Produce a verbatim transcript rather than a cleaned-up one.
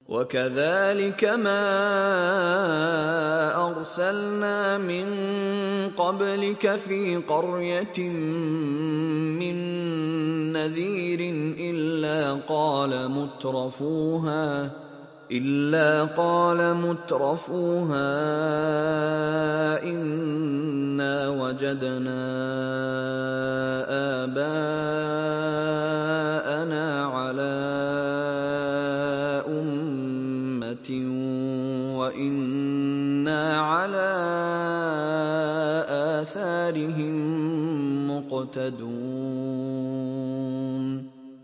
وكذلك ما أرسلنا من قبلك في قرية من نذير إلا قال مترفوها إلا قال مترفوها إنا وجدنا آباءنا على أمة وإنا على آثارهم مقتدون.